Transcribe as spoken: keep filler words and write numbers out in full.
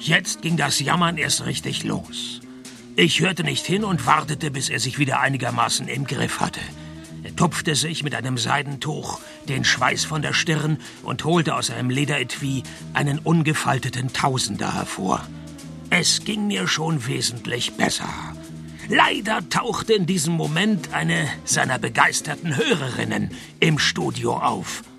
Jetzt ging das Jammern erst richtig los. Ich hörte nicht hin und wartete, bis er sich wieder einigermaßen im Griff hatte. Er tupfte sich mit einem Seidentuch den Schweiß von der Stirn und holte aus einem Lederetui einen ungefalteten Tausender hervor. Es ging mir schon wesentlich besser. Leider tauchte in diesem Moment eine seiner begeisterten Hörerinnen im Studio auf.